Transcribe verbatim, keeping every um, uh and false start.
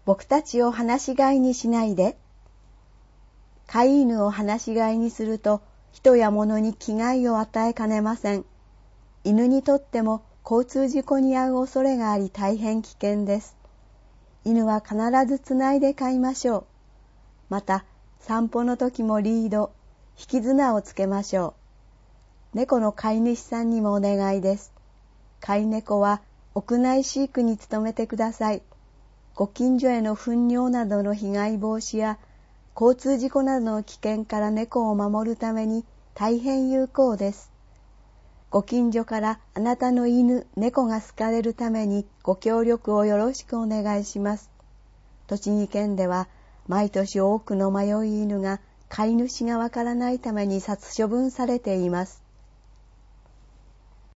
僕たちを放し飼いにしないで。飼い犬を放し飼いにすると人や物に危害を与えかねません。犬にとっても交通事故に遭う恐れがあり大変危険です。犬は必ずつないで飼いましょう。また散歩の時もリード、引き綱をつけましょう。猫の飼い主さんにもお願いです。飼い猫は屋内飼育に努めてください。ご近所への糞尿などの被害防止や交通事故などの危険から猫を守るために大変有効です。ご近所からあなたの犬、猫が好かれるためにご協力をよろしくお願いします。栃木県では毎年多くの迷い犬が飼い主がわからないために殺処分されています。